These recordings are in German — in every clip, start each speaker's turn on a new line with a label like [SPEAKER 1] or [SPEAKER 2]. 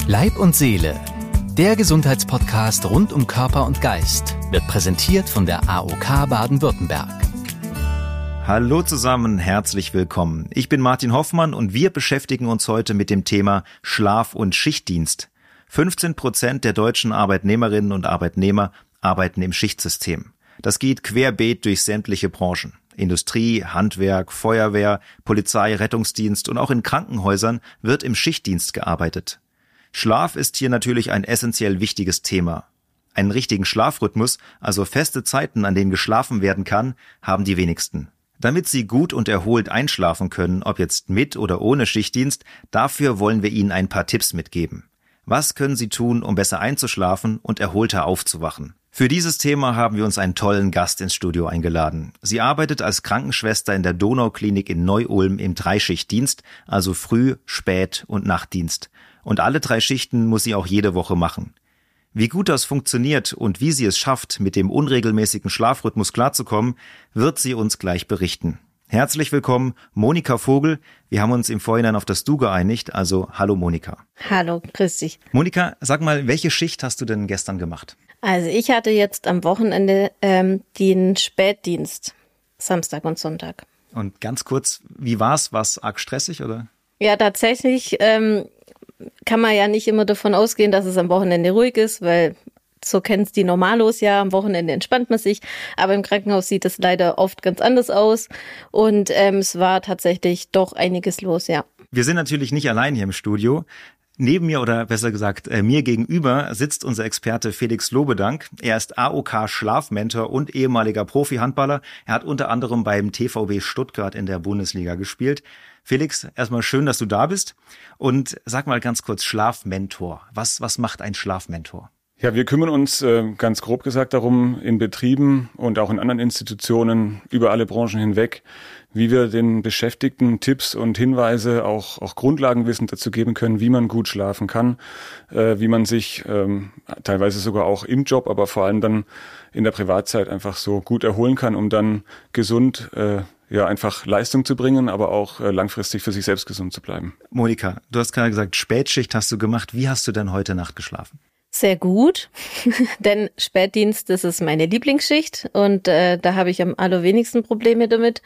[SPEAKER 1] Leib und Seele, der Gesundheitspodcast rund um Körper und Geist, wird präsentiert von der AOK Baden-Württemberg.
[SPEAKER 2] Hallo zusammen, herzlich willkommen. Ich bin Martin Hoffmann und wir beschäftigen uns heute mit dem Thema Schlaf- und Schichtdienst. 15% der deutschen Arbeitnehmerinnen und Arbeitnehmer arbeiten im Schichtsystem. Das geht querbeet durch sämtliche Branchen. Industrie, Handwerk, Feuerwehr, Polizei, Rettungsdienst und auch in Krankenhäusern wird im Schichtdienst gearbeitet. Schlaf ist hier natürlich ein essentiell wichtiges Thema. Einen richtigen Schlafrhythmus, also feste Zeiten, an denen geschlafen werden kann, haben die wenigsten. Damit Sie gut und erholt einschlafen können, ob jetzt mit oder ohne Schichtdienst, dafür wollen wir Ihnen ein paar Tipps mitgeben. Was können Sie tun, um besser einzuschlafen und erholter aufzuwachen? Für dieses Thema haben wir uns einen tollen Gast ins Studio eingeladen. Sie arbeitet als Krankenschwester in der Donauklinik in Neu-Ulm im Dreischichtdienst, also Früh-, Spät- und Nachtdienst. Und alle 3 Schichten muss sie auch jede Woche machen. Wie gut das funktioniert und wie sie es schafft, mit dem unregelmäßigen Schlafrhythmus klarzukommen, wird sie uns gleich berichten. Herzlich willkommen, Monika Vogel. Wir haben uns im Vorhinein auf das Du geeinigt, also hallo Monika.
[SPEAKER 3] Hallo, grüß dich.
[SPEAKER 2] Monika, sag mal, welche Schicht hast du denn gestern gemacht?
[SPEAKER 3] Also ich hatte jetzt am Wochenende den Spätdienst, Samstag und Sonntag.
[SPEAKER 2] Und ganz kurz, wie war's? War's arg stressig, oder?
[SPEAKER 3] Ja, tatsächlich kann man ja nicht immer davon ausgehen, dass es am Wochenende ruhig ist, weil so kennt's die Normalos ja, am Wochenende entspannt man sich, aber im Krankenhaus sieht es leider oft ganz anders aus und es war tatsächlich doch einiges los, ja.
[SPEAKER 2] Wir sind natürlich nicht allein hier im Studio. Neben mir, oder besser gesagt mir gegenüber, sitzt unser Experte Felix Lobedank. Er ist AOK-Schlafmentor und ehemaliger Profi-Handballer. Er hat unter anderem beim TVB Stuttgart in der Bundesliga gespielt. Felix, erstmal schön, dass du da bist. Und sag mal ganz kurz, Schlafmentor. Was macht ein Schlafmentor?
[SPEAKER 4] Ja, wir kümmern uns ganz grob gesagt darum, in Betrieben und auch in anderen Institutionen über alle Branchen hinweg, wie wir den Beschäftigten Tipps und Hinweise, auch Grundlagenwissen dazu geben können, wie man gut schlafen kann, wie man sich teilweise sogar auch im Job, aber vor allem dann in der Privatzeit einfach so gut erholen kann, um dann gesund einfach Leistung zu bringen, aber auch langfristig für sich selbst gesund zu bleiben.
[SPEAKER 2] Monika, du hast gerade gesagt, Spätschicht hast du gemacht. Wie hast du denn heute Nacht geschlafen?
[SPEAKER 3] Sehr gut, denn Spätdienst, das ist meine Lieblingsschicht und da habe ich am allerwenigsten Probleme damit,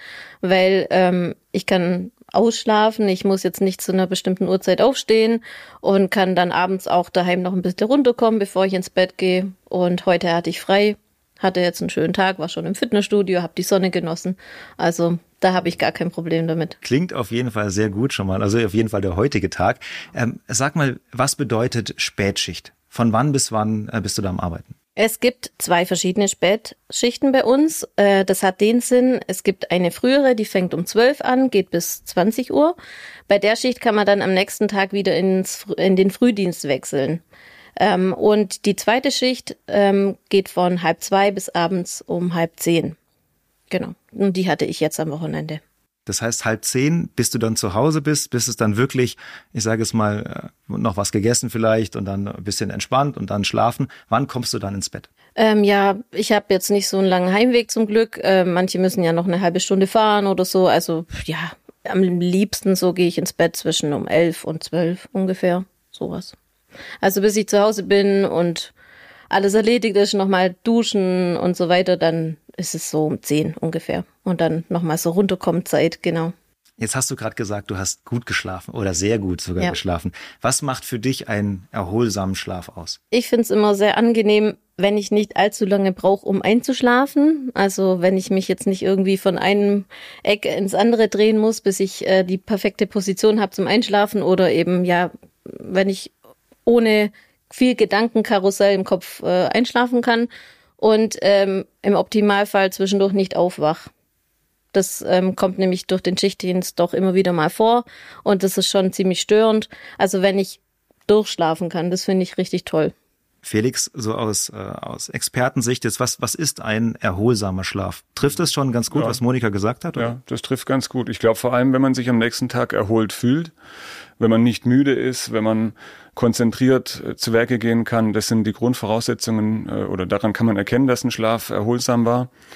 [SPEAKER 3] weil ich kann ausschlafen, ich muss jetzt nicht zu einer bestimmten Uhrzeit aufstehen und kann dann abends auch daheim noch ein bisschen runterkommen, bevor ich ins Bett gehe. Und heute hatte ich frei, hatte jetzt einen schönen Tag, war schon im Fitnessstudio, habe die Sonne genossen, also da habe ich gar kein Problem damit.
[SPEAKER 2] Klingt auf jeden Fall sehr gut schon mal, also auf jeden Fall der heutige Tag. Sag mal, was bedeutet Spätschicht? Von wann bis wann bist du da am Arbeiten?
[SPEAKER 3] Es gibt 2 verschiedene Spätschichten bei uns. Das hat den Sinn, es gibt eine frühere, die fängt um 12 an, geht bis 20 Uhr. Bei der Schicht kann man dann am nächsten Tag wieder in den Frühdienst wechseln. Und die zweite Schicht geht von 9:30 bis abends um 9:30. Genau, und die hatte ich jetzt am Wochenende.
[SPEAKER 2] Das heißt 9:30, bis du dann zu Hause bist, bis es dann wirklich, ich sage es mal, noch was gegessen vielleicht und dann ein bisschen entspannt und dann schlafen. Wann kommst du dann ins Bett?
[SPEAKER 3] Ja, ich habe jetzt nicht so einen langen Heimweg zum Glück. Manche müssen ja noch eine halbe Stunde fahren oder so. Also ja, am liebsten so gehe ich ins Bett zwischen um 11 und 12 ungefähr, sowas. Also bis ich zu Hause bin und alles erledigt ist, nochmal duschen und so weiter, dann ist es so um 10 ungefähr. Und dann nochmal so runterkommen Zeit, genau.
[SPEAKER 2] Jetzt hast du gerade gesagt, du hast gut geschlafen oder sehr gut sogar geschlafen. Was macht für dich einen erholsamen Schlaf aus?
[SPEAKER 3] Ich finde es immer sehr angenehm, wenn ich nicht allzu lange brauche, um einzuschlafen. Also wenn ich mich jetzt nicht irgendwie von einem Eck ins andere drehen muss, bis ich die perfekte Position habe zum Einschlafen oder eben, wenn ich ohne viel Gedankenkarussell im Kopf einschlafen kann und im Optimalfall zwischendurch nicht aufwach. Das kommt nämlich durch den Schichtdienst doch immer wieder mal vor und das ist schon ziemlich störend. Also wenn ich durchschlafen kann, das finde ich richtig toll.
[SPEAKER 2] Felix, so aus Expertensicht jetzt, was ist ein erholsamer Schlaf? Trifft es schon ganz gut, was Monika gesagt hat? Oder?
[SPEAKER 4] Ja, das trifft ganz gut. Ich glaube vor allem, wenn man sich am nächsten Tag erholt fühlt, wenn man nicht müde ist, wenn man konzentriert zu Werke gehen kann, das sind die Grundvoraussetzungen oder daran kann man erkennen, dass ein Schlaf erholsam war.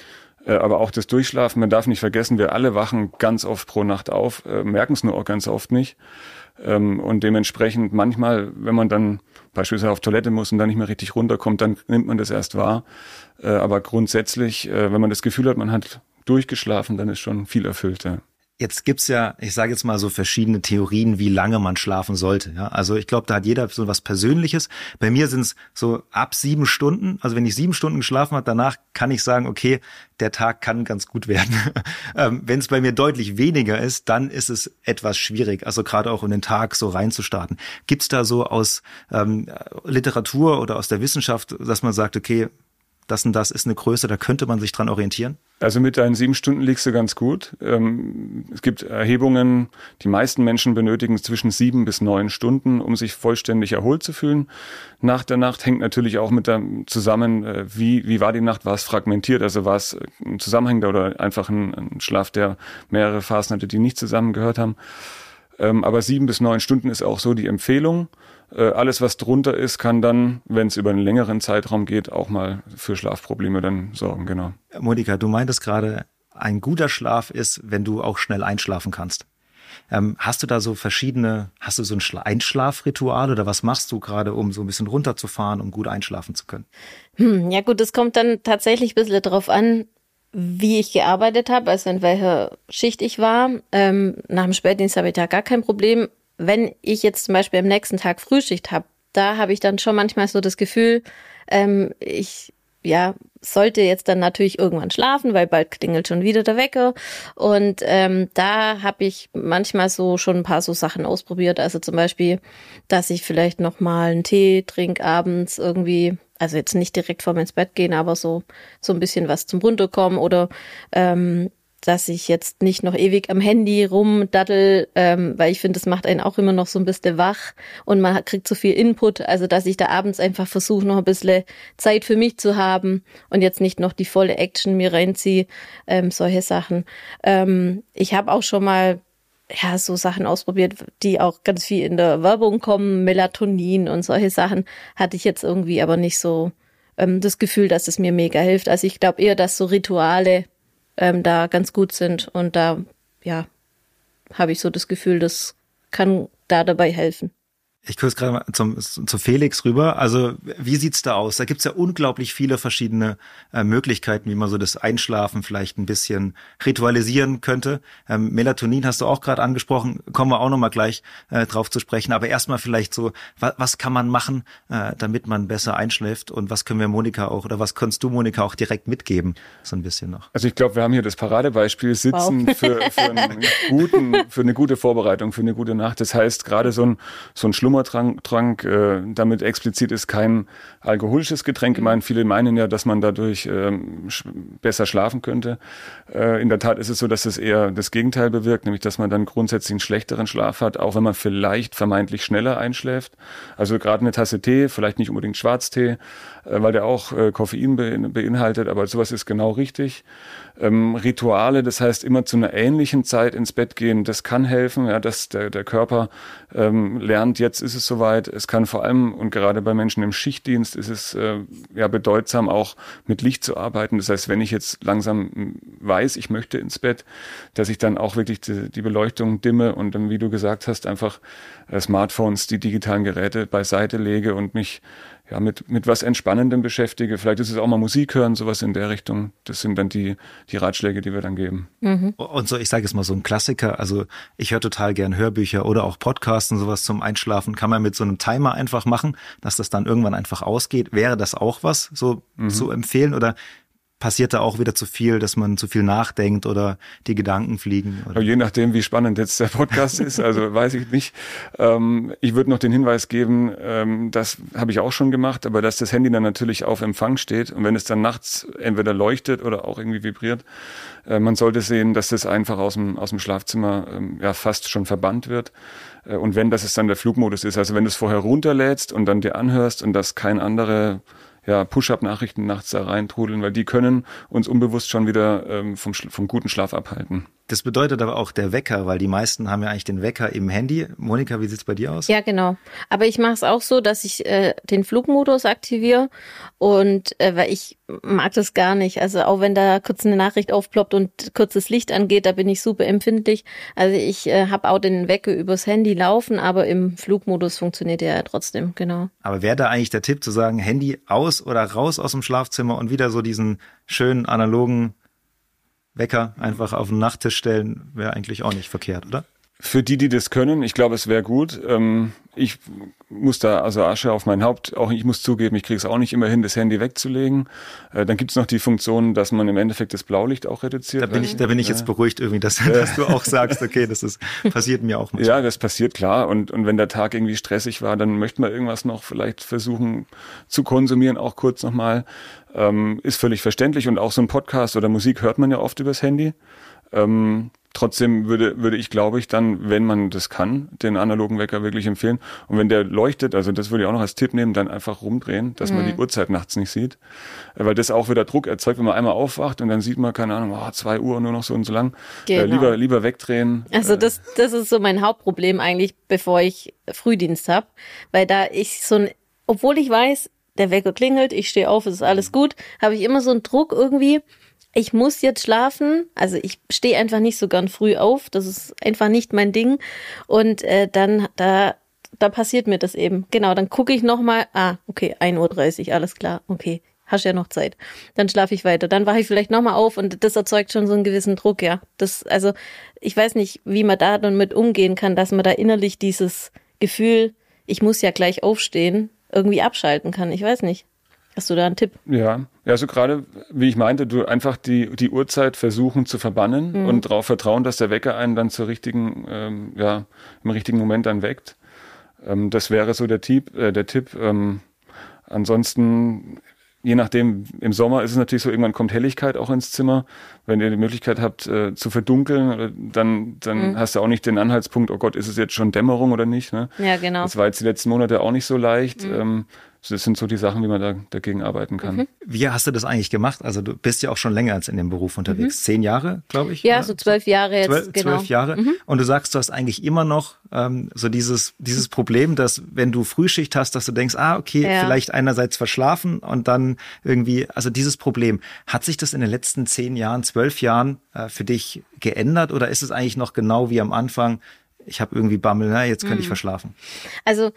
[SPEAKER 4] Aber auch das Durchschlafen, man darf nicht vergessen, wir alle wachen ganz oft pro Nacht auf, merken es nur auch ganz oft nicht. Und dementsprechend manchmal, wenn man dann beispielsweise auf Toilette muss und dann nicht mehr richtig runterkommt, dann nimmt man das erst wahr. Aber grundsätzlich, wenn man das Gefühl hat, man hat durchgeschlafen, dann ist schon viel erfüllt. Ja.
[SPEAKER 2] Jetzt gibt's ja, ich sage jetzt mal so verschiedene Theorien, wie lange man schlafen sollte. Ja, also ich glaube, da hat jeder so was Persönliches. Bei mir sind es so ab 7 Stunden. Also wenn ich 7 Stunden geschlafen habe, danach kann ich sagen, okay, der Tag kann ganz gut werden. Wenn es bei mir deutlich weniger ist, dann ist es etwas schwierig. Also gerade auch in den Tag so reinzustarten. Gibt's da so aus Literatur oder aus der Wissenschaft, dass man sagt, okay, das und das ist eine Größe, da könnte man sich dran orientieren?
[SPEAKER 4] Also mit deinen 7 Stunden liegst du ganz gut. Es gibt Erhebungen, die meisten Menschen benötigen zwischen 7 bis 9 Stunden, um sich vollständig erholt zu fühlen. Nach der Nacht hängt natürlich auch mit zusammen, wie war die Nacht, war es fragmentiert, also war es ein zusammenhängender oder einfach ein Schlaf, der mehrere Phasen hatte, die nicht zusammengehört haben. Aber 7 bis 9 Stunden ist auch so die Empfehlung. Alles, was drunter ist, kann dann, wenn es über einen längeren Zeitraum geht, auch mal für Schlafprobleme dann sorgen, genau.
[SPEAKER 2] Monika, du meintest gerade, ein guter Schlaf ist, wenn du auch schnell einschlafen kannst. Hast du da so hast du so ein Einschlafritual oder was machst du gerade, um so ein bisschen runterzufahren, um gut einschlafen zu können?
[SPEAKER 3] Ja gut, es kommt dann tatsächlich ein bisschen drauf an, wie ich gearbeitet habe, also in welcher Schicht ich war. Nach dem Spätdienst habe ich da gar kein Problem. Wenn ich jetzt zum Beispiel am nächsten Tag Frühschicht habe, da habe ich dann schon manchmal so das Gefühl, ich sollte jetzt dann natürlich irgendwann schlafen, weil bald klingelt schon wieder der Wecker. Und da habe ich manchmal so schon ein paar so Sachen ausprobiert. Also zum Beispiel, dass ich vielleicht noch mal einen Tee trinke abends irgendwie. Also jetzt nicht direkt vorm ins Bett gehen, aber so ein bisschen was zum Runterkommen oder dass ich jetzt nicht noch ewig am Handy rumdaddel, weil ich finde, das macht einen auch immer noch so ein bisschen wach und man kriegt so viel Input, also dass ich da abends einfach versuche, noch ein bisschen Zeit für mich zu haben und jetzt nicht noch die volle Action mir reinziehe, solche Sachen. Ich habe auch schon mal so Sachen ausprobiert, die auch ganz viel in der Werbung kommen, Melatonin und solche Sachen, hatte ich jetzt irgendwie aber nicht so das Gefühl, dass es mir mega hilft. Also ich glaube eher, dass so Rituale da ganz gut sind und da, habe ich so das Gefühl, das kann da dabei helfen.
[SPEAKER 2] Ich gucke jetzt gerade mal zu Felix rüber. Also wie sieht's da aus? Da gibt's ja unglaublich viele verschiedene Möglichkeiten, wie man so das Einschlafen vielleicht ein bisschen ritualisieren könnte. Melatonin hast du auch gerade angesprochen, kommen wir auch nochmal gleich drauf zu sprechen. Aber erstmal vielleicht so, was kann man machen, damit man besser einschläft? Und was können wir Monika auch, oder was kannst du Monika auch direkt mitgeben? So ein bisschen noch.
[SPEAKER 4] Also ich glaube, wir haben hier das Paradebeispiel Sitzen für eine gute Vorbereitung, für eine gute Nacht. Das heißt, gerade so ein Schlummertrank, damit explizit ist kein alkoholisches Getränk. Ich meine, viele meinen ja, dass man dadurch besser schlafen könnte. In der Tat ist es so, dass es eher das Gegenteil bewirkt, nämlich dass man dann grundsätzlich einen schlechteren Schlaf hat, auch wenn man vielleicht vermeintlich schneller einschläft. Also gerade eine Tasse Tee, vielleicht nicht unbedingt Schwarztee, weil der auch Koffein beinhaltet, aber sowas ist genau richtig. Rituale, das heißt immer zu einer ähnlichen Zeit ins Bett gehen, das kann helfen, ja, dass der Körper lernt, jetzt ist es soweit. Es kann vor allem, und gerade bei Menschen im Schichtdienst, ist es bedeutsam, auch mit Licht zu arbeiten. Das heißt, wenn ich jetzt langsam weiß, ich möchte ins Bett, dass ich dann auch wirklich die Beleuchtung dimme und dann, wie du gesagt hast, einfach Smartphones, die digitalen Geräte beiseite lege und mich mit was Entspannendem beschäftige. Vielleicht ist es auch mal Musik hören, sowas in der Richtung. Das sind dann die Ratschläge, die wir dann geben.
[SPEAKER 2] Mhm. Und so, ich sage jetzt mal so ein Klassiker, also ich höre total gern Hörbücher oder auch Podcasts und sowas zum Einschlafen. Kann man mit so einem Timer einfach machen, dass das dann irgendwann einfach ausgeht. Wäre das auch was so zu empfehlen oder passiert da auch wieder zu viel, dass man zu viel nachdenkt oder die Gedanken fliegen? Oder?
[SPEAKER 4] Je nachdem, wie spannend jetzt der Podcast ist, also weiß ich nicht. Ich würde noch den Hinweis geben, das habe ich auch schon gemacht, aber dass das Handy dann natürlich auf Empfang steht und wenn es dann nachts entweder leuchtet oder auch irgendwie vibriert, man sollte sehen, dass das einfach aus dem Schlafzimmer fast schon verbannt wird. Und wenn, dass es dann der Flugmodus ist, also wenn du es vorher runterlädst und dann dir anhörst und dass kein andere Push-Up-Nachrichten nachts da reintrudeln, weil die können uns unbewusst schon wieder vom guten Schlaf abhalten.
[SPEAKER 2] Das bedeutet aber auch der Wecker, weil die meisten haben ja eigentlich den Wecker im Handy. Monika, wie sieht's bei dir aus?
[SPEAKER 3] Ja, genau. Aber ich mache es auch so, dass ich den Flugmodus aktiviere und weil ich mag das gar nicht. Also auch wenn da kurz eine Nachricht aufploppt und kurzes Licht angeht, da bin ich super empfindlich. Also ich habe auch den Wecker übers Handy laufen, aber im Flugmodus funktioniert der ja trotzdem, genau.
[SPEAKER 2] Aber wäre da eigentlich der Tipp zu sagen, Handy aus oder raus aus dem Schlafzimmer und wieder so diesen schönen analogen Wecker einfach auf den Nachttisch stellen, wäre eigentlich auch nicht verkehrt, oder?
[SPEAKER 4] Für die das können, ich glaube, es wäre gut. Ich muss da also Asche auf mein Haupt, auch ich muss zugeben, ich kriege es auch nicht immer hin, das Handy wegzulegen. Dann gibt es noch die Funktion, dass man im Endeffekt das Blaulicht auch reduziert.
[SPEAKER 2] Da bin ich jetzt beruhigt irgendwie, dass du auch sagst, okay, passiert mir auch manchmal.
[SPEAKER 4] Ja, das passiert, klar. Und wenn der Tag irgendwie stressig war, dann möchte man irgendwas noch vielleicht versuchen zu konsumieren, auch kurz nochmal. Ist völlig verständlich. Und auch so ein Podcast oder Musik hört man ja oft übers Handy. Trotzdem würde ich, glaube ich, dann, wenn man das kann, den analogen Wecker wirklich empfehlen. Und wenn der leuchtet, also das würde ich auch noch als Tipp nehmen, dann einfach rumdrehen, dass man die Uhrzeit nachts nicht sieht. Weil das auch wieder Druck erzeugt, wenn man einmal aufwacht und dann sieht man, keine Ahnung, 2 Uhr nur noch so und so lang.
[SPEAKER 3] Genau.
[SPEAKER 4] Lieber wegdrehen.
[SPEAKER 3] Also das ist so mein Hauptproblem eigentlich, bevor ich Frühdienst habe. Weil da ich obwohl ich weiß, der Wecker klingelt, ich stehe auf, es ist alles gut, habe ich immer so einen Druck irgendwie, ich muss jetzt schlafen, also ich stehe einfach nicht so gern früh auf, das ist einfach nicht mein Ding und dann da passiert mir das eben. Genau, dann gucke ich nochmal, okay, 1:30 Uhr, alles klar, okay, hast ja noch Zeit. Dann schlafe ich weiter, dann wache ich vielleicht nochmal auf und das erzeugt schon so einen gewissen Druck, ja. Also ich weiß nicht, wie man da dann mit umgehen kann, dass man da innerlich dieses Gefühl, ich muss ja gleich aufstehen, irgendwie abschalten kann. Ich weiß nicht. Hast du da einen Tipp?
[SPEAKER 4] Ja, also gerade, wie ich meinte, du einfach die Uhrzeit versuchen zu verbannen und darauf vertrauen, dass der Wecker einen dann zur richtigen, im richtigen Moment dann weckt. Das wäre so der Tipp. Ansonsten, je nachdem, im Sommer ist es natürlich so, irgendwann kommt Helligkeit auch ins Zimmer. Wenn ihr die Möglichkeit habt, zu verdunkeln, dann hast du auch nicht den Anhaltspunkt, oh Gott, ist es jetzt schon Dämmerung oder nicht? Ne?
[SPEAKER 3] Ja, genau.
[SPEAKER 4] Das war jetzt die letzten Monate auch nicht so leicht. Das sind so die Sachen, wie man da dagegen arbeiten kann.
[SPEAKER 2] Wie hast du das eigentlich gemacht? Also du bist ja auch schon länger als in dem Beruf unterwegs. 10 Jahre, glaube ich?
[SPEAKER 3] Ja,
[SPEAKER 2] oder?
[SPEAKER 3] so 12 Jahre jetzt, genau.
[SPEAKER 2] 12 Jahre. Und du sagst, du hast eigentlich immer noch so dieses Problem, dass wenn du Frühschicht hast, dass du denkst, okay, vielleicht einerseits verschlafen und dann irgendwie, also dieses Problem. Hat sich das in den letzten 10 Jahren, 12 Jahren für dich geändert oder ist es eigentlich noch genau wie am Anfang, ich habe irgendwie Bammel, jetzt könnte ich verschlafen?
[SPEAKER 3] Also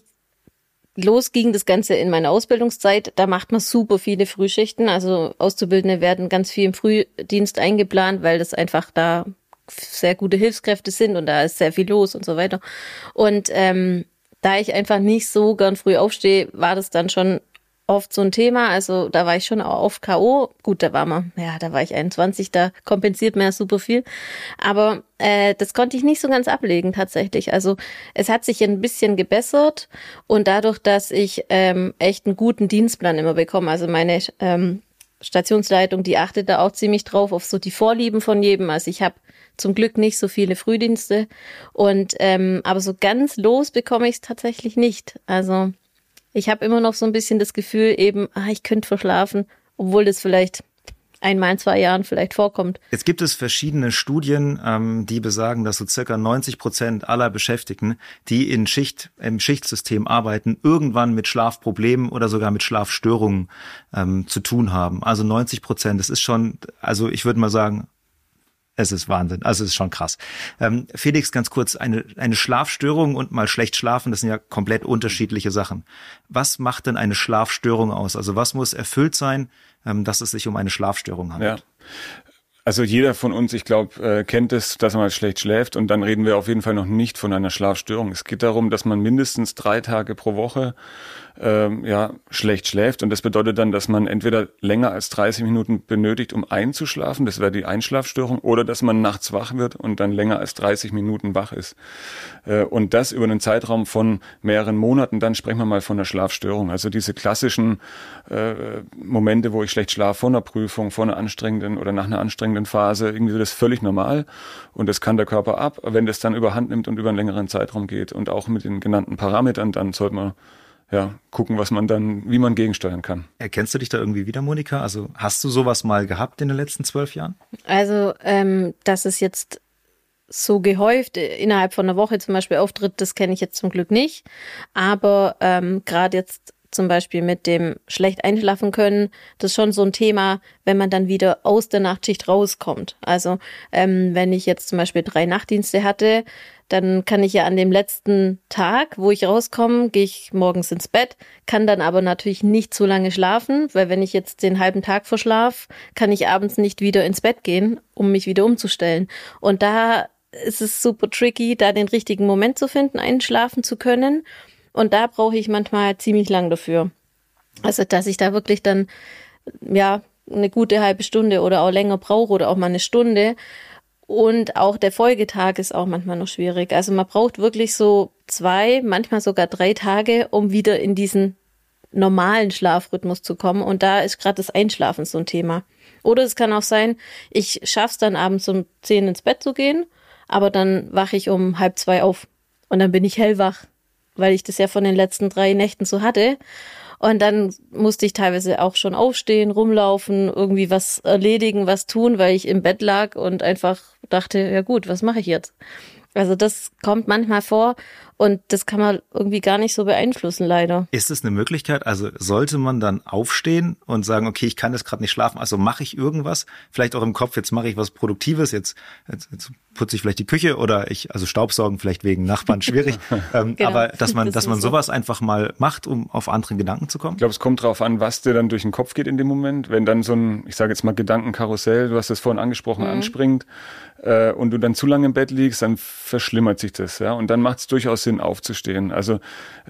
[SPEAKER 3] los ging das Ganze in meiner Ausbildungszeit. Da macht man super viele Frühschichten. Also Auszubildende werden ganz viel im Frühdienst eingeplant, weil das einfach da sehr gute Hilfskräfte sind und da ist sehr viel los und so weiter. Und da ich einfach nicht so gern früh aufstehe, war das dann schon oft so ein Thema. Also da war ich schon auch oft K.O. Gut, da war ich 21, da kompensiert man ja super viel. Aber das konnte ich nicht so ganz ablegen tatsächlich. Also es hat sich ein bisschen gebessert und dadurch, dass ich echt einen guten Dienstplan immer bekomme, also meine Stationsleitung, die achtet da auch ziemlich drauf, auf so die Vorlieben von jedem. Also ich habe zum Glück nicht so viele Frühdienste und aber so ganz los bekomme ich es tatsächlich nicht. Also ich habe immer noch so ein bisschen das Gefühl eben, ich könnte verschlafen, obwohl das vielleicht einmal in 2 Jahren vielleicht vorkommt.
[SPEAKER 2] Jetzt gibt es verschiedene Studien, die besagen, dass so circa 90% aller Beschäftigten, die im Schichtsystem arbeiten, irgendwann mit Schlafproblemen oder sogar mit Schlafstörungen zu tun haben. Also 90%, das ist schon, also ich würde mal sagen, es ist Wahnsinn, also es ist schon krass. Felix, ganz kurz, eine Schlafstörung und mal schlecht schlafen, das sind ja komplett unterschiedliche Sachen. Was macht denn eine Schlafstörung aus? Also was muss erfüllt sein, dass es sich um eine Schlafstörung handelt?
[SPEAKER 4] Ja. Also jeder von uns, ich glaube, kennt es, dass man mal schlecht schläft und dann reden wir auf jeden Fall noch nicht von einer Schlafstörung. Es geht darum, dass man mindestens 3 Tage pro Woche schlecht schläft und das bedeutet dann, dass man entweder länger als 30 Minuten benötigt, um einzuschlafen, das wäre die Einschlafstörung, oder dass man nachts wach wird und dann länger als 30 Minuten wach ist. Und das über einen Zeitraum von mehreren Monaten, dann sprechen wir mal von einer Schlafstörung. Also diese klassischen Momente, wo ich schlecht schlafe, vor einer Prüfung, vor einer anstrengenden oder nach einer anstrengenden Phase, irgendwie wird das völlig normal und das kann der Körper ab. Wenn das dann überhand nimmt und über einen längeren Zeitraum geht und auch mit den genannten Parametern, dann sollte man gucken, wie man gegensteuern kann.
[SPEAKER 2] Erkennst du dich da irgendwie wieder, Monika? Also hast du sowas mal gehabt in den letzten 12 Jahren?
[SPEAKER 3] Also, dass es jetzt so gehäuft innerhalb von einer Woche zum Beispiel auftritt, das kenne ich jetzt zum Glück nicht. Aber gerade jetzt zum Beispiel mit dem schlecht einschlafen können, das ist schon so ein Thema, wenn man dann wieder aus der Nachtschicht rauskommt. Also wenn ich jetzt zum Beispiel 3 Nachtdienste hatte, dann kann ich ja an dem letzten Tag, wo ich rauskomme, gehe ich morgens ins Bett, kann dann aber natürlich nicht so lange schlafen, weil wenn ich jetzt den halben Tag verschlafe, kann ich abends nicht wieder ins Bett gehen, um mich wieder umzustellen. Und da ist es super tricky, da den richtigen Moment zu finden, einschlafen zu können. Und da brauche ich manchmal ziemlich lang dafür. Also, dass ich da wirklich dann, eine gute halbe Stunde oder auch länger brauche oder auch mal eine Stunde. Und auch der Folgetag ist auch manchmal noch schwierig. Also man braucht wirklich so 2, manchmal sogar 3 Tage, um wieder in diesen normalen Schlafrhythmus zu kommen. Und da ist gerade das Einschlafen so ein Thema. Oder es kann auch sein, ich schaff's dann abends um 10 ins Bett zu gehen, aber dann wache ich um 1:30 auf. Und dann bin ich hellwach, weil ich das ja von den letzten 3 Nächten so hatte. Und dann musste ich teilweise auch schon aufstehen, rumlaufen, irgendwie was erledigen, was tun, weil ich im Bett lag und einfach dachte, ja gut, was mache ich jetzt? Also das kommt manchmal vor und das kann man irgendwie gar nicht so beeinflussen, leider.
[SPEAKER 2] Ist es eine Möglichkeit? Also sollte man dann aufstehen und sagen, okay, ich kann jetzt gerade nicht schlafen, also mache ich irgendwas? Vielleicht auch im Kopf, jetzt mache ich was Produktives, jetzt putze ich vielleicht die Küche oder also Staubsaugen vielleicht wegen Nachbarn schwierig. Genau. Aber dass man sowas einfach mal macht, um auf andere Gedanken zu kommen?
[SPEAKER 4] Ich glaube, es kommt drauf an, was dir dann durch den Kopf geht in dem Moment. Wenn dann so ein, ich sage jetzt mal Gedankenkarussell, du hast das vorhin angesprochen, anspringt und du dann zu lange im Bett liegst, dann verschlimmert sich das. Ja? Und dann macht es durchaus Sinn, aufzustehen. Also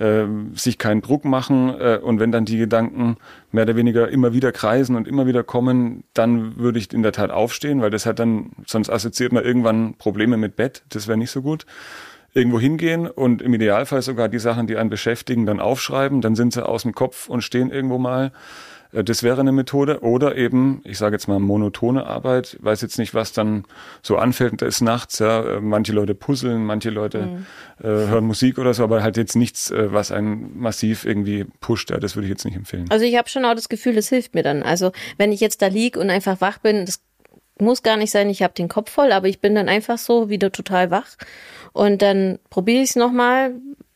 [SPEAKER 4] sich keinen Druck machen und wenn dann die Gedanken mehr oder weniger immer wieder kreisen und immer wieder kommen, dann würde ich in der Tat aufstehen, weil das hat dann, sonst assoziiert man irgendwann Probleme mit Bett, das wäre nicht so gut. Irgendwo hingehen und im Idealfall sogar die Sachen, die einen beschäftigen, dann aufschreiben, dann sind sie aus dem Kopf und stehen irgendwo mal. Das wäre eine Methode. Oder eben, ich sage jetzt mal monotone Arbeit, weiß jetzt nicht, was dann so anfällt, da ist nachts, ja, manche Leute puzzeln, manche Leute hören Musik oder so, aber halt jetzt nichts, was einen massiv irgendwie pusht, ja, das würde ich jetzt nicht empfehlen.
[SPEAKER 3] Also ich habe schon auch das Gefühl, es hilft mir dann. Also wenn ich jetzt da liege und einfach wach bin, das muss gar nicht sein, ich habe den Kopf voll, aber ich bin dann einfach so wieder total wach und dann probiere ich es nochmal,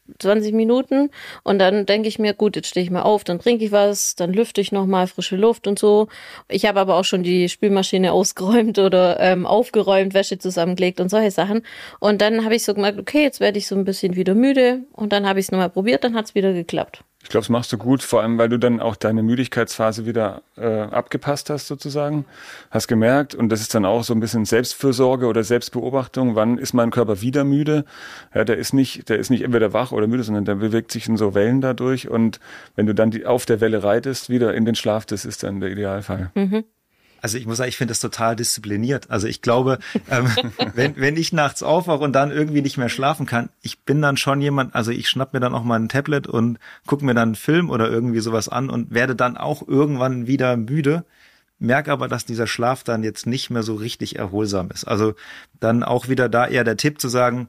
[SPEAKER 3] 20 Minuten und dann denke ich mir, gut, jetzt stehe ich mal auf, dann trinke ich was, dann lüfte ich nochmal frische Luft und so. Ich habe aber auch schon die Spülmaschine ausgeräumt oder aufgeräumt, Wäsche zusammengelegt und solche Sachen. Und dann habe ich so gemerkt, okay, jetzt werde ich so ein bisschen wieder müde und dann habe ich es nochmal probiert, dann hat es wieder geklappt.
[SPEAKER 4] Ich glaube, das machst du gut, vor allem, weil du dann auch deine Müdigkeitsphase wieder abgepasst hast sozusagen, hast gemerkt und das ist dann auch so ein bisschen Selbstfürsorge oder Selbstbeobachtung, wann ist mein Körper wieder müde? Ja, der ist nicht entweder wach oder müde, sondern der bewegt sich in so Wellen dadurch und wenn du dann auf der Welle reitest, wieder in den Schlaf, das ist dann der Idealfall.
[SPEAKER 3] Mhm.
[SPEAKER 2] Also ich muss sagen, ich finde das total diszipliniert. Also ich glaube, wenn ich nachts aufwache und dann irgendwie nicht mehr schlafen kann, ich bin dann schon jemand, also ich schnapp mir dann auch mal ein Tablet und gucke mir dann einen Film oder irgendwie sowas an und werde dann auch irgendwann wieder müde, merke aber, dass dieser Schlaf dann jetzt nicht mehr so richtig erholsam ist. Also dann auch wieder da eher der Tipp zu sagen,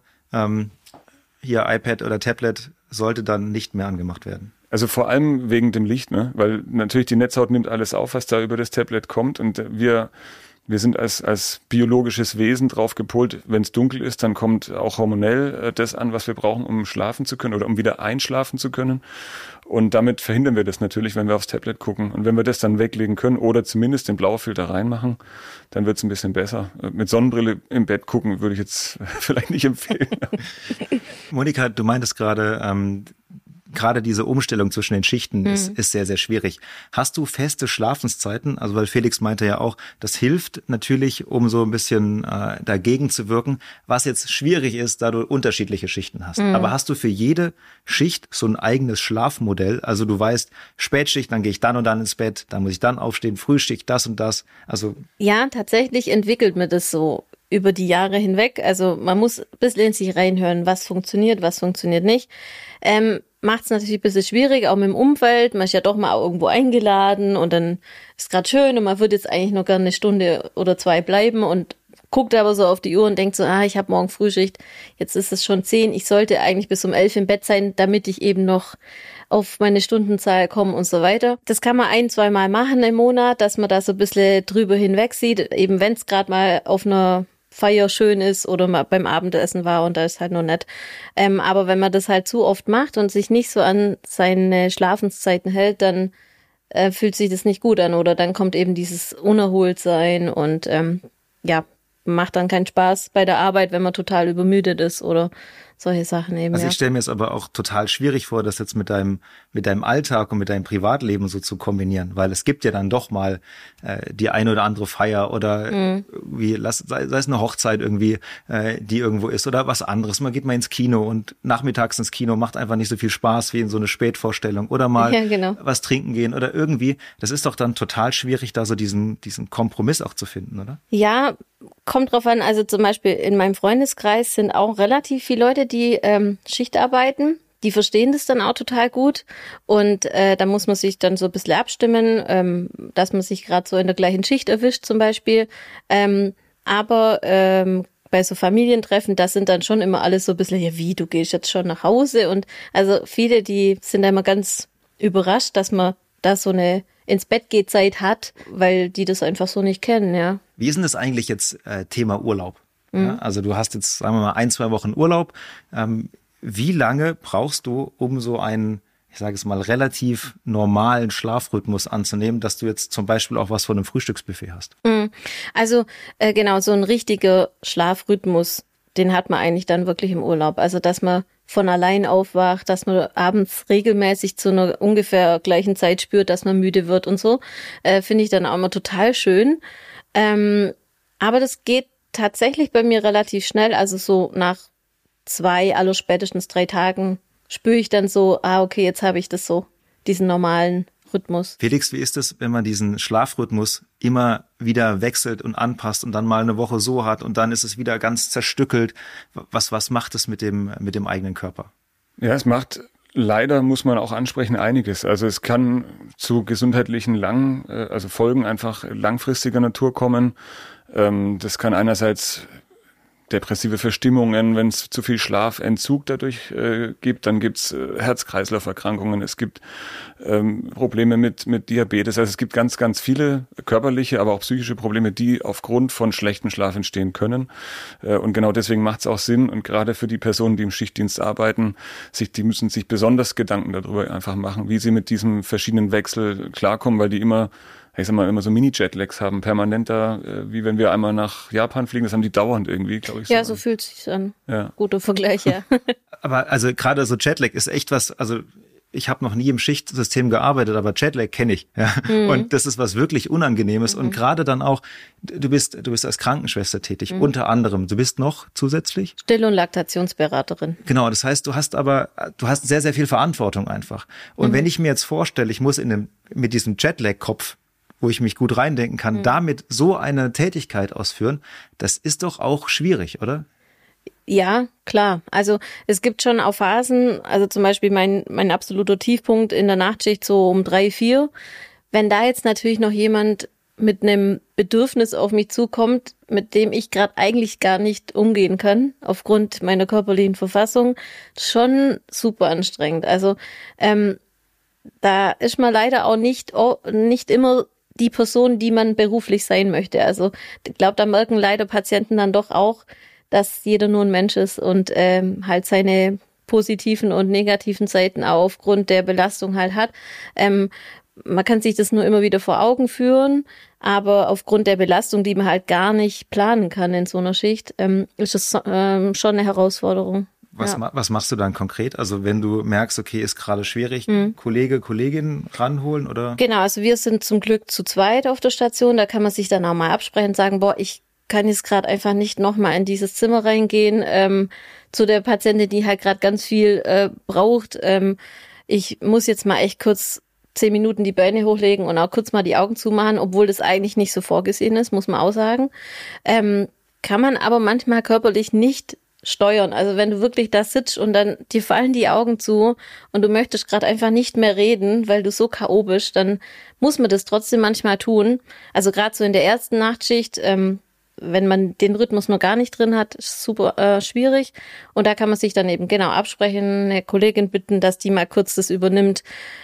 [SPEAKER 2] hier iPad oder Tablet sollte dann nicht mehr angemacht werden.
[SPEAKER 4] Also vor allem wegen dem Licht, ne? Weil natürlich die Netzhaut nimmt alles auf, was da über das Tablet kommt und wir sind als biologisches Wesen drauf gepolt, wenn es dunkel ist, dann kommt auch hormonell das an, was wir brauchen, um schlafen zu können oder um wieder einschlafen zu können. Und damit verhindern wir das natürlich, wenn wir aufs Tablet gucken. Und wenn wir das dann weglegen können oder zumindest den Blaufilter reinmachen, dann wird es ein bisschen besser. Mit Sonnenbrille im Bett gucken würde ich jetzt vielleicht nicht empfehlen.
[SPEAKER 2] Monika, du meintest gerade diese Umstellung zwischen den Schichten ist sehr, sehr schwierig. Hast du feste Schlafenszeiten? Also weil Felix meinte ja auch, das hilft natürlich, um so ein bisschen dagegen zu wirken, was jetzt schwierig ist, da du unterschiedliche Schichten hast. Aber hast du für jede Schicht so ein eigenes Schlafmodell? Also du weißt, Spätschicht, dann gehe ich dann und dann ins Bett, dann muss ich dann aufstehen, Frühschicht, das und das. Also
[SPEAKER 3] ja, tatsächlich entwickelt mir das so über die Jahre hinweg. Also man muss ein bisschen in sich reinhören, was funktioniert nicht. Macht es natürlich ein bisschen schwierig, auch mit dem Umfeld. Man ist ja doch mal irgendwo eingeladen und dann ist gerade schön und man würde jetzt eigentlich nur gerne 1 Stunde oder 2 bleiben und guckt aber so auf die Uhr und denkt so, ich habe morgen Frühschicht, jetzt ist es schon 10, ich sollte eigentlich bis um 11 im Bett sein, damit ich eben noch auf meine Stundenzahl komme und so weiter. Das kann man 1-2 Mal machen im Monat, dass man da so ein bisschen drüber hinweg sieht, eben wenn es gerade mal auf einer Feier schön ist oder mal beim Abendessen war und da ist halt noch nett. Aber wenn man das halt zu oft macht und sich nicht so an seine Schlafenszeiten hält, dann fühlt sich das nicht gut an oder dann kommt eben dieses Unerholtsein und macht dann keinen Spaß bei der Arbeit, wenn man total übermüdet ist oder solche Sachen eben.
[SPEAKER 2] Also ich stelle mir es aber auch total schwierig vor, das jetzt mit deinem Alltag und mit deinem Privatleben so zu kombinieren, weil es gibt ja dann doch mal die eine oder andere Feier oder wie sei es eine Hochzeit irgendwie, die irgendwo ist oder was anderes. Man geht mal ins Kino und nachmittags ins Kino macht einfach nicht so viel Spaß wie in so eine Spätvorstellung oder mal was trinken gehen oder irgendwie. Das ist doch dann total schwierig, da so diesen Kompromiss auch zu finden, oder?
[SPEAKER 3] Ja, kommt drauf an. Also zum Beispiel in meinem Freundeskreis sind auch relativ viele Leute, die Schicht arbeiten. Die verstehen das dann auch total gut und da muss man sich dann so ein bisschen abstimmen, dass man sich gerade so in der gleichen Schicht erwischt zum Beispiel. Aber bei so Familientreffen, das sind dann schon immer alles so ein bisschen, ja wie, du gehst jetzt schon nach Hause und also viele, die sind da immer ganz überrascht, dass man da so eine ins Bett geht Zeit hat, weil die das einfach so nicht kennen, ja.
[SPEAKER 2] Wie ist denn das eigentlich jetzt Thema Urlaub? Ja, also du hast jetzt, sagen wir mal, 1-2 Wochen Urlaub. Wie lange brauchst du, um so einen, ich sage es mal, relativ normalen Schlafrhythmus anzunehmen, dass du jetzt zum Beispiel auch was von einem Frühstücksbuffet hast?
[SPEAKER 3] Also genau, so ein richtiger Schlafrhythmus, den hat man eigentlich dann wirklich im Urlaub. Also dass man von allein aufwacht, dass man abends regelmäßig zu einer ungefähr gleichen Zeit spürt, dass man müde wird und so, finde ich dann auch immer total schön. Aber das geht tatsächlich bei mir relativ schnell, also so nach 2, allerspätestens 3 Tagen spüre ich dann so, okay, jetzt habe ich das so, diesen normalen Rhythmus.
[SPEAKER 2] Felix, wie ist es, wenn man diesen Schlafrhythmus immer wieder wechselt und anpasst und dann mal eine Woche so hat und dann ist es wieder ganz zerstückelt? Was macht es mit dem eigenen Körper?
[SPEAKER 4] Ja, es macht leider, muss man auch ansprechen, einiges. Also es kann zu gesundheitlichen Folgen einfach langfristiger Natur kommen. Das kann einerseits depressive Verstimmungen, wenn es zu viel Schlafentzug dadurch gibt, dann gibt's Herz-Kreislauf-Erkrankungen, es gibt Probleme mit Diabetes. Also es gibt ganz, ganz viele körperliche, aber auch psychische Probleme, die aufgrund von schlechtem Schlaf entstehen können. Und genau deswegen macht es auch Sinn. Und gerade für die Personen, die im Schichtdienst arbeiten, die müssen sich besonders Gedanken darüber einfach machen, wie sie mit diesem verschiedenen Wechsel klarkommen, weil die immer so Mini-Jetlags haben, permanenter, wie wenn wir einmal nach Japan fliegen, das haben die dauernd irgendwie, glaube ich.
[SPEAKER 3] Ja, so fühlt es sich an. Ja. Guter Vergleich, ja.
[SPEAKER 2] Aber also gerade so Jetlag ist echt was, also ich habe noch nie im Schichtsystem gearbeitet, aber Jetlag kenne ich. Ja. Und das ist was wirklich Unangenehmes. Und gerade dann auch, du bist als Krankenschwester tätig, unter anderem. Du bist noch zusätzlich?
[SPEAKER 3] Still- und Laktationsberaterin.
[SPEAKER 2] Genau, das heißt, du hast sehr, sehr viel Verantwortung einfach. Und wenn ich mir jetzt vorstelle, ich muss mit diesem Jetlag-Kopf, wo ich mich gut reindenken kann, damit so eine Tätigkeit ausführen, das ist doch auch schwierig, oder?
[SPEAKER 3] Ja, klar. Also es gibt schon auch Phasen, also zum Beispiel mein absoluter Tiefpunkt in der Nachtschicht so um 3, 4. Wenn da jetzt natürlich noch jemand mit einem Bedürfnis auf mich zukommt, mit dem ich gerade eigentlich gar nicht umgehen kann, aufgrund meiner körperlichen Verfassung, schon super anstrengend. Also da ist man leider auch nicht immer die Person, die man beruflich sein möchte. Also ich glaube, da merken leider Patienten dann doch auch, dass jeder nur ein Mensch ist und halt seine positiven und negativen Seiten auch aufgrund der Belastung halt hat. Man kann sich das nur immer wieder vor Augen führen, aber aufgrund der Belastung, die man halt gar nicht planen kann in so einer Schicht, ist es schon eine Herausforderung.
[SPEAKER 2] Was machst du dann konkret? Also wenn du merkst, okay, ist gerade schwierig, Kollegin ranholen oder?
[SPEAKER 3] Genau, also wir sind zum Glück zu zweit auf der Station. Da kann man sich dann auch mal absprechen und sagen, ich kann jetzt gerade einfach nicht nochmal in dieses Zimmer reingehen zu der Patientin, die halt gerade ganz viel braucht. Ich muss jetzt mal echt kurz 10 Minuten die Beine hochlegen und auch kurz mal die Augen zumachen, obwohl das eigentlich nicht so vorgesehen ist, muss man auch sagen. Kann man aber manchmal körperlich nicht steuern. Also wenn du wirklich da sitzt und dann dir fallen die Augen zu und du möchtest gerade einfach nicht mehr reden, weil du so K.O. bist, dann muss man das trotzdem manchmal tun. Also gerade so in der ersten Nachtschicht, wenn man den Rhythmus noch gar nicht drin hat, ist super schwierig. Und da kann man sich dann eben genau absprechen, eine Kollegin bitten, dass die mal kurz das übernimmt.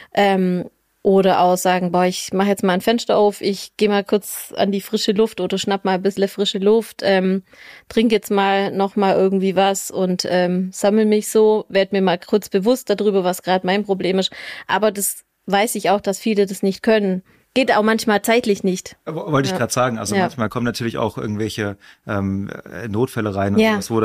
[SPEAKER 3] Oder auch sagen, ich mache jetzt mal ein Fenster auf, ich gehe mal kurz an die frische Luft oder schnapp mal ein bisschen frische Luft, trinke jetzt mal noch mal irgendwie was und sammle mich so, werde mir mal kurz bewusst darüber, was gerade mein Problem ist. Aber das weiß ich auch, dass viele das nicht können. Geht auch manchmal zeitlich nicht.
[SPEAKER 2] Wollte ich gerade sagen, also manchmal kommen natürlich auch irgendwelche Notfälle rein, und sowas,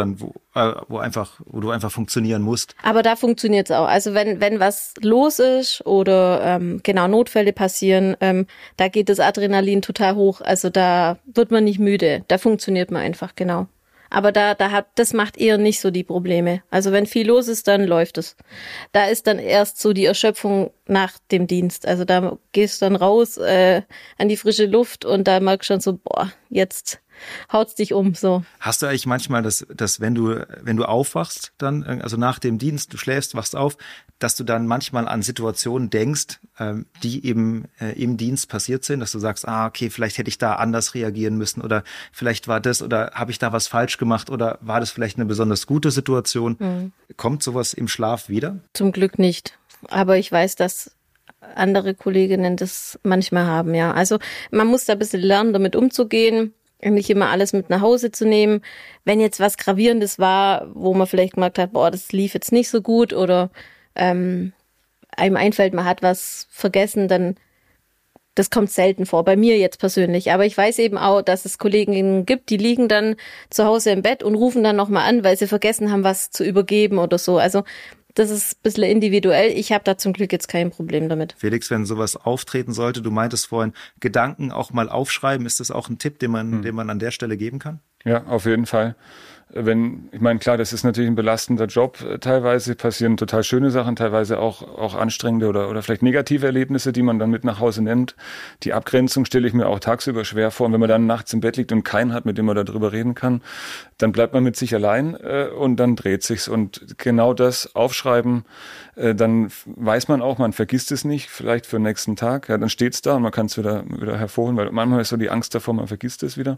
[SPEAKER 2] wo du einfach funktionieren musst.
[SPEAKER 3] Aber da funktioniert es auch. Also wenn was los ist oder Notfälle passieren, da geht das Adrenalin total hoch. Also da wird man nicht müde. Da funktioniert man einfach, genau. Aber das macht eher nicht so die Probleme. Also wenn viel los ist, dann läuft es. Da ist dann erst so die Erschöpfung nach dem Dienst. Also da gehst du dann raus an die frische Luft und da merkst du schon so, jetzt haut's dich um, so.
[SPEAKER 2] Hast du eigentlich manchmal, dass wenn du aufwachst, dann, also nach dem Dienst, du schläfst, wachst auf, dass du dann manchmal an Situationen denkst, die eben im Dienst passiert sind, dass du sagst, okay, vielleicht hätte ich da anders reagieren müssen oder vielleicht war das oder habe ich da was falsch gemacht oder war das vielleicht eine besonders gute Situation? Mhm. Kommt sowas im Schlaf wieder?
[SPEAKER 3] Zum Glück nicht. Aber ich weiß, dass andere Kolleginnen das manchmal haben, ja. Also man muss da ein bisschen lernen, damit umzugehen. Nicht immer alles mit nach Hause zu nehmen. Wenn jetzt was Gravierendes war, wo man vielleicht gemerkt hat, das lief jetzt nicht so gut oder einem einfällt, man hat was vergessen, dann das kommt selten vor, bei mir jetzt persönlich. Aber ich weiß eben auch, dass es Kolleginnen gibt, die liegen dann zu Hause im Bett und rufen dann nochmal an, weil sie vergessen haben, was zu übergeben oder so. Also das ist ein bisschen individuell. Ich habe da zum Glück jetzt kein Problem damit.
[SPEAKER 2] Felix, wenn sowas auftreten sollte, du meintest vorhin, Gedanken auch mal aufschreiben, ist das auch ein Tipp, den man an der Stelle geben kann?
[SPEAKER 4] Ja, auf jeden Fall. Ich meine, klar, das ist natürlich ein belastender Job. Teilweise passieren total schöne Sachen, teilweise auch anstrengende oder vielleicht negative Erlebnisse, die man dann mit nach Hause nimmt. Die Abgrenzung stelle ich mir auch tagsüber schwer vor. Und wenn man dann nachts im Bett liegt und keinen hat, mit dem man darüber reden kann, dann bleibt man mit sich allein und dann dreht sich's. Und genau das aufschreiben, dann weiß man auch, man vergisst es nicht, vielleicht für den nächsten Tag. Ja, dann steht's da und man kann es wieder hervorholen, weil manchmal ist so die Angst davor, man vergisst es wieder.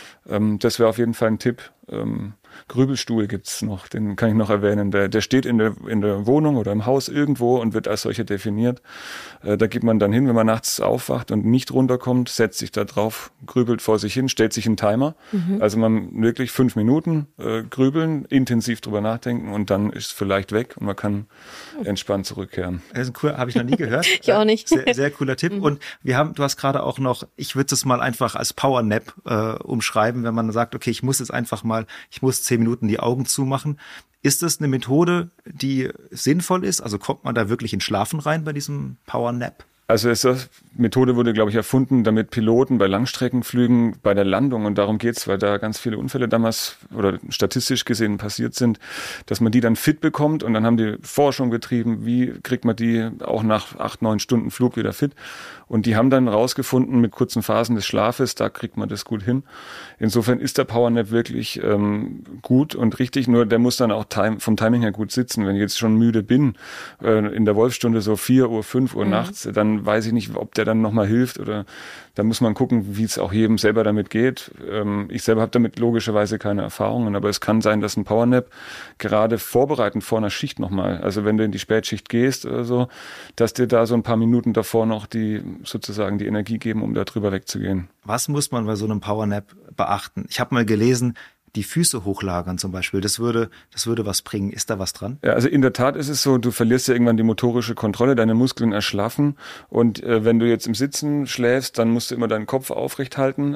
[SPEAKER 4] Das wäre auf jeden Fall ein Tipp. Grübelstuhl gibt's noch, den kann ich noch erwähnen. Der steht in der Wohnung oder im Haus irgendwo und wird als solcher definiert. Da geht man dann hin, wenn man nachts aufwacht und nicht runterkommt, setzt sich da drauf, grübelt vor sich hin, stellt sich einen Timer. Mhm. Also man wirklich 5 Minuten grübeln, intensiv drüber nachdenken und dann ist es vielleicht weg und man kann entspannt zurückkehren.
[SPEAKER 2] Das ist cool, habe ich noch nie gehört.
[SPEAKER 3] Ich auch nicht.
[SPEAKER 2] Sehr, sehr cooler Tipp. Mhm. Und du hast gerade auch noch, ich würde es mal einfach als Powernap umschreiben, wenn man sagt, okay, ich muss 10 Minuten die Augen zumachen. Ist das eine Methode, die sinnvoll ist? Also kommt man da wirklich in Schlafen rein bei diesem Powernap?
[SPEAKER 4] Also die Methode wurde, glaube ich, erfunden, damit Piloten bei Langstreckenflügen bei der Landung, und darum geht's, weil da ganz viele Unfälle damals oder statistisch gesehen passiert sind, dass man die dann fit bekommt, und dann haben die Forschung betrieben, wie kriegt man die auch nach 8-9 Stunden Flug wieder fit, und die haben dann rausgefunden, mit kurzen Phasen des Schlafes, da kriegt man das gut hin. Insofern ist der Powernap wirklich gut und richtig, nur der muss dann auch vom Timing her gut sitzen. Wenn ich jetzt schon müde bin, in der Wolfsstunde so 4 Uhr, 5 Uhr nachts, dann weiß ich nicht, ob der dann nochmal hilft, oder da muss man gucken, wie es auch jedem selber damit geht. Ich selber habe damit logischerweise keine Erfahrungen, aber es kann sein, dass ein Powernap gerade vorbereitend vor einer Schicht nochmal, also wenn du in die Spätschicht gehst oder so, dass dir da so ein paar Minuten davor noch die Energie geben, um da drüber wegzugehen.
[SPEAKER 2] Was muss man bei so einem Powernap beachten? Ich habe mal gelesen, die Füße hochlagern zum Beispiel, das würde was bringen. Ist da was dran?
[SPEAKER 4] Ja, also in der Tat ist es so, du verlierst ja irgendwann die motorische Kontrolle, deine Muskeln erschlaffen, und wenn du jetzt im Sitzen schläfst, dann musst du immer deinen Kopf aufrecht halten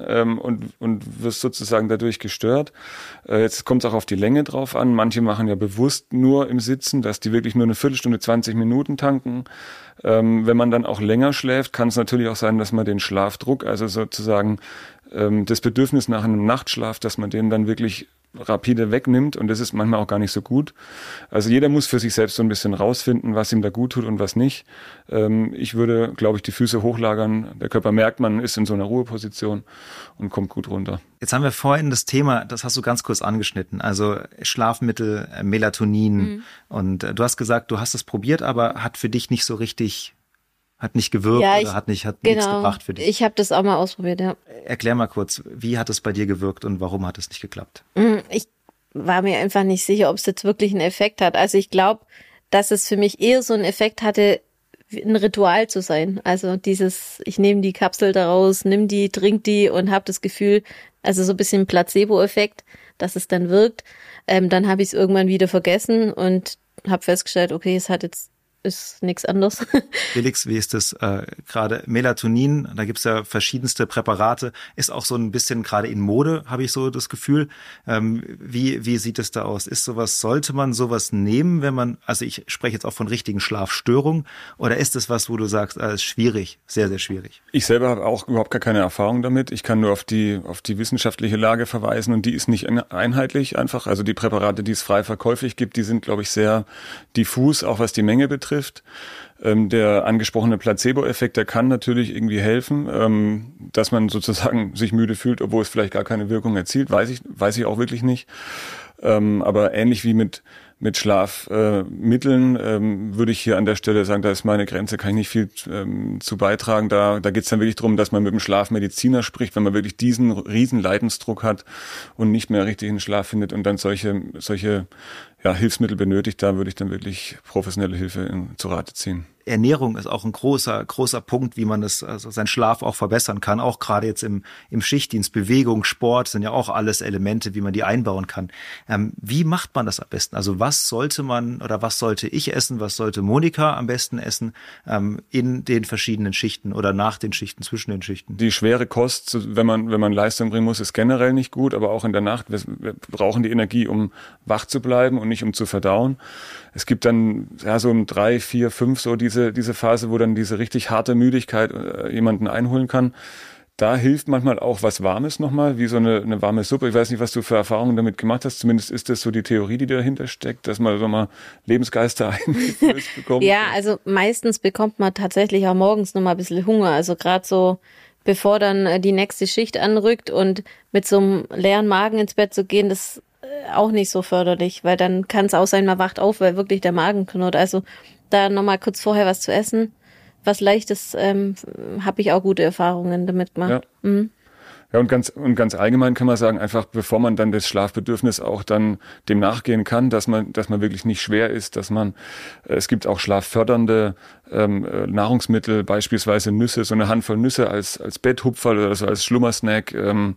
[SPEAKER 4] und wirst sozusagen dadurch gestört. Jetzt kommt es auch auf die Länge drauf an. Manche machen ja bewusst nur im Sitzen, dass die wirklich nur eine Viertelstunde, 20 Minuten tanken. Wenn man dann auch länger schläft, kann es natürlich auch sein, dass man den Schlafdruck, also sozusagen das Bedürfnis nach einem Nachtschlaf, dass man den dann wirklich rapide wegnimmt, und das ist manchmal auch gar nicht so gut. Also jeder muss für sich selbst so ein bisschen rausfinden, was ihm da gut tut und was nicht. Ich würde, glaube ich, die Füße hochlagern. Der Körper merkt, man ist in so einer Ruheposition und kommt gut runter.
[SPEAKER 2] Jetzt haben wir vorhin das Thema, das hast du ganz kurz angeschnitten, also Schlafmittel, Melatonin, und du hast gesagt, du hast es probiert, aber hat für dich nicht so richtig hat nicht gewirkt oder hat nichts gebracht für dich.
[SPEAKER 3] Ich habe das auch mal ausprobiert, ja.
[SPEAKER 2] Erklär mal kurz, wie hat es bei dir gewirkt und warum hat es nicht geklappt?
[SPEAKER 3] Ich war mir einfach nicht sicher, ob es jetzt wirklich einen Effekt hat. Also ich glaube, dass es für mich eher so einen Effekt hatte, ein Ritual zu sein. Also ich nehme die Kapsel daraus, nimm die, trink die und habe das Gefühl, also so ein bisschen Placebo-Effekt, dass es dann wirkt. Dann habe ich es irgendwann wieder vergessen und habe festgestellt, okay, ist nichts anderes.
[SPEAKER 2] Felix, wie ist das gerade? Melatonin, da gibt's ja verschiedenste Präparate, ist auch so ein bisschen gerade in Mode, habe ich so das Gefühl. Wie sieht es da aus? Sollte man sowas nehmen, wenn man, also ich spreche jetzt auch von richtigen Schlafstörungen, oder ist das was, wo du sagst, ist schwierig, sehr, sehr schwierig?
[SPEAKER 4] Ich selber habe auch überhaupt gar keine Erfahrung damit. Ich kann nur auf die wissenschaftliche Lage verweisen und die ist nicht einheitlich einfach. Also die Präparate, die es frei verkäuflich gibt, die sind, glaube ich, sehr diffus, auch was die Menge betrifft. Der angesprochene Placebo-Effekt, der kann natürlich irgendwie helfen, dass man sozusagen sich müde fühlt, obwohl es vielleicht gar keine Wirkung erzielt, weiß ich auch wirklich nicht. Aber ähnlich wie mit Schlafmitteln würde ich hier an der Stelle sagen, da ist meine Grenze, kann ich nicht viel zu beitragen. Da geht es dann wirklich darum, dass man mit dem Schlafmediziner spricht, wenn man wirklich diesen riesen Leidensdruck hat und nicht mehr richtig in den Schlaf findet und dann solche Hilfsmittel benötigt, da würde ich dann wirklich professionelle Hilfe zu Rate ziehen.
[SPEAKER 2] Ernährung ist auch ein großer Punkt, wie man seinen Schlaf auch verbessern kann. Auch gerade jetzt im Schichtdienst, Bewegung, Sport sind ja auch alles Elemente, wie man die einbauen kann. Wie macht man das am besten? Also was sollte man oder was sollte ich essen? Was sollte Monika am besten essen in den verschiedenen Schichten oder nach den Schichten, zwischen den Schichten?
[SPEAKER 4] Die schwere Kost, wenn man Leistung bringen muss, ist generell nicht gut, aber auch in der Nacht. Wir brauchen die Energie, um wach zu bleiben und nicht um zu verdauen. Es gibt dann so um 3, 4, 5 so diese Phase, wo dann diese richtig harte Müdigkeit jemanden einholen kann. Da hilft manchmal auch was Warmes nochmal, wie so eine warme Suppe. Ich weiß nicht, was du für Erfahrungen damit gemacht hast. Zumindest ist das so die Theorie, die dahinter steckt, dass man so mal Lebensgeister eingeflößt bekommt.
[SPEAKER 3] Ja, also meistens bekommt man tatsächlich auch morgens nochmal ein bisschen Hunger. Also gerade so, bevor dann die nächste Schicht anrückt und mit so einem leeren Magen ins Bett zu gehen, das auch nicht so förderlich, weil dann kann es auch sein, man wacht auf, weil wirklich der Magen knurrt. Also da nochmal kurz vorher was zu essen, was Leichtes, habe ich auch gute Erfahrungen damit gemacht.
[SPEAKER 4] Ja. Mhm. Ja, und ganz allgemein kann man sagen, einfach bevor man dann das Schlafbedürfnis auch dann dem nachgehen kann, dass man wirklich nicht schwer ist, es gibt auch schlaffördernde Nahrungsmittel, beispielsweise Nüsse, so eine Handvoll Nüsse als Betthupferl oder so als Schlummersnack,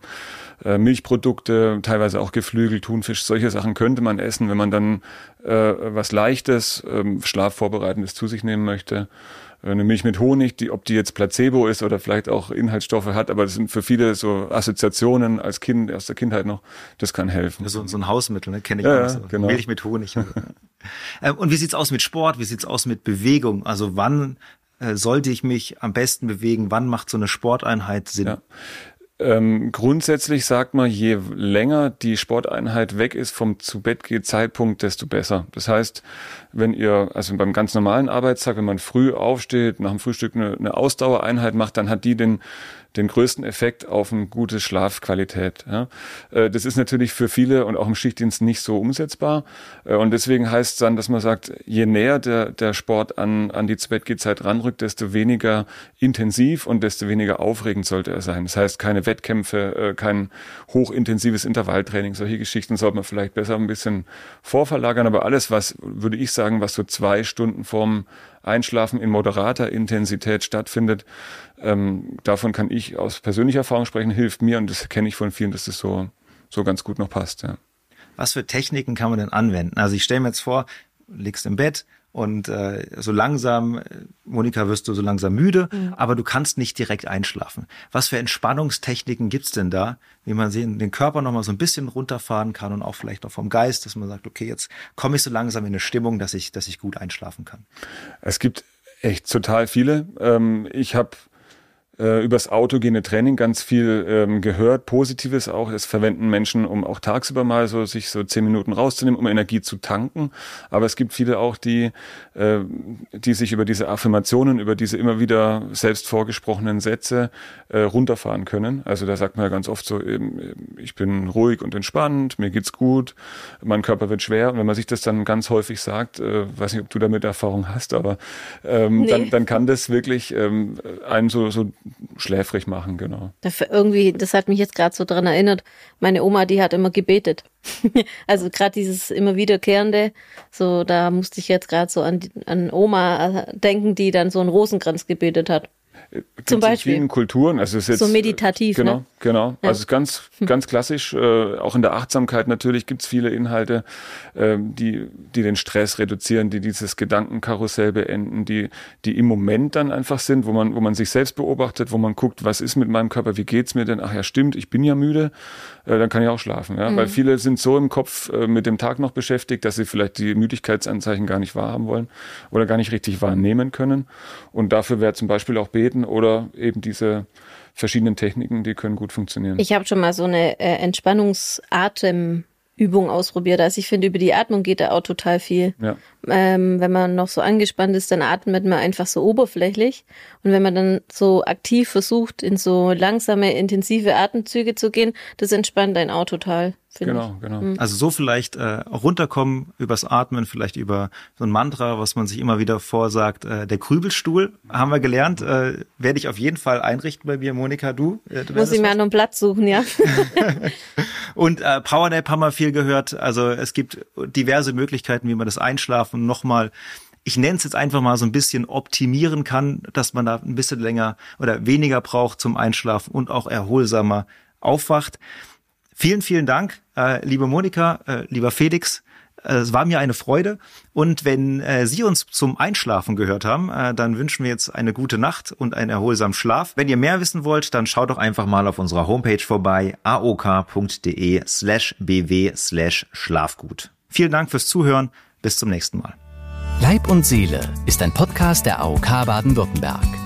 [SPEAKER 4] Milchprodukte, teilweise auch Geflügel, Thunfisch, solche Sachen könnte man essen, wenn man dann was Leichtes, Schlafvorbereitendes zu sich nehmen möchte. Eine Milch mit Honig, ob die jetzt Placebo ist oder vielleicht auch Inhaltsstoffe hat, aber das sind für viele so Assoziationen als Kind, aus der Kindheit noch, das kann helfen.
[SPEAKER 2] So ein Hausmittel, ne? Kenne ich
[SPEAKER 4] auch.
[SPEAKER 2] So.
[SPEAKER 4] Genau.
[SPEAKER 2] Milch mit Honig. Und wie sieht's aus mit Sport? Wie sieht's aus mit Bewegung? Also wann sollte ich mich am besten bewegen? Wann macht so eine Sporteinheit Sinn?
[SPEAKER 4] Ja. Grundsätzlich sagt man, je länger die Sporteinheit weg ist vom Zu-Bett-Geh-Zeitpunkt, desto besser. Das heißt, wenn ihr, also beim ganz normalen Arbeitstag, wenn man früh aufsteht, nach dem Frühstück eine Ausdauereinheit macht, dann hat die den größten Effekt auf eine gute Schlafqualität. Ja. Das ist natürlich für viele und auch im Schichtdienst nicht so umsetzbar. Und deswegen heißt es dann, dass man sagt, je näher der Sport an die Zu-Bett-Geh-Zeit ranrückt, desto weniger intensiv und desto weniger aufregend sollte er sein. Das heißt, keine Wettkämpfe, kein hochintensives Intervalltraining. Solche Geschichten sollte man vielleicht besser ein bisschen vorverlagern. Aber alles, was, würde ich sagen, was so 2 Stunden vorm Einschlafen in moderater Intensität stattfindet, davon kann ich aus persönlicher Erfahrung sprechen, hilft mir und das kenne ich von vielen, dass das so ganz gut noch passt. Ja.
[SPEAKER 2] Was für Techniken kann man denn anwenden? Also ich stelle mir jetzt vor, liegst im Bett und so langsam, Monika, wirst du so langsam müde, aber du kannst nicht direkt einschlafen. Was für Entspannungstechniken gibt's denn da, wie man den Körper nochmal so ein bisschen runterfahren kann und auch vielleicht auch vom Geist, dass man sagt, okay, jetzt komme ich so langsam in eine Stimmung, dass ich gut einschlafen kann?
[SPEAKER 4] Es gibt echt total viele. Ich habe übers autogene Training ganz viel gehört, Positives auch. Es verwenden Menschen, um auch tagsüber mal sich 10 Minuten rauszunehmen, um Energie zu tanken. Aber es gibt viele auch, die sich über diese Affirmationen, über diese immer wieder selbst vorgesprochenen Sätze runterfahren können. Also da sagt man ja ganz oft so, ich bin ruhig und entspannt, mir geht's gut, mein Körper wird schwer. Und wenn man sich das dann ganz häufig sagt, weiß nicht, ob du damit Erfahrung hast, aber nee. dann kann das wirklich einen so schläfrig machen, genau.
[SPEAKER 3] Irgendwie, das hat mich jetzt gerade so dran erinnert, meine Oma, die hat immer gebetet. Also gerade dieses immer wiederkehrende, so da musste ich jetzt gerade so an Oma denken, die dann so einen Rosenkranz gebetet hat. Zum Beispiel. In
[SPEAKER 4] vielen Kulturen, also ist jetzt
[SPEAKER 3] so meditativ,
[SPEAKER 4] genau,
[SPEAKER 3] ne?
[SPEAKER 4] Genau. Ja. Also es ist ganz klassisch. Auch in der Achtsamkeit natürlich gibt es viele Inhalte, die den Stress reduzieren, die dieses Gedankenkarussell beenden, die im Moment dann einfach sind, wo man sich selbst beobachtet, wo man guckt, was ist mit meinem Körper, wie geht's mir denn? Ach ja, stimmt, ich bin ja müde, dann kann ich auch schlafen, ja? Weil viele sind so im Kopf mit dem Tag noch beschäftigt, dass sie vielleicht die Müdigkeitsanzeichen gar nicht wahrhaben wollen oder gar nicht richtig wahrnehmen können. Und dafür wäre zum Beispiel auch Beten oder eben diese verschiedenen Techniken, die können gut funktionieren.
[SPEAKER 3] Ich habe schon mal so eine Entspannungsatemübung ausprobiert. Also ich finde, über die Atmung geht da auch total viel. Ja. Wenn man noch so angespannt ist, dann atmet man einfach so oberflächlich. Und wenn man dann so aktiv versucht, in so langsame, intensive Atemzüge zu gehen, das entspannt einen auch total.
[SPEAKER 2] Genau. Also so vielleicht auch runterkommen übers Atmen, vielleicht über so ein Mantra, was man sich immer wieder vorsagt. Der Grübelstuhl, haben wir gelernt, werde ich auf jeden Fall einrichten bei mir. Monika, du
[SPEAKER 3] muss ich mir noch einen Platz suchen, ja.
[SPEAKER 2] Und Powernap haben wir viel gehört. Also es gibt diverse Möglichkeiten, wie man das Einschlafen nochmal, ich nenne es jetzt einfach mal so ein bisschen optimieren kann, dass man da ein bisschen länger oder weniger braucht zum Einschlafen und auch erholsamer aufwacht. Vielen, vielen Dank, liebe Monika, lieber Felix. Es war mir eine Freude. Und wenn Sie uns zum Einschlafen gehört haben, dann wünschen wir jetzt eine gute Nacht und einen erholsamen Schlaf. Wenn ihr mehr wissen wollt, dann schaut doch einfach mal auf unserer Homepage vorbei, aok.de/bw/Schlafgut. Vielen Dank fürs Zuhören. Bis zum nächsten Mal.
[SPEAKER 1] Leib und Seele ist ein Podcast der AOK Baden-Württemberg.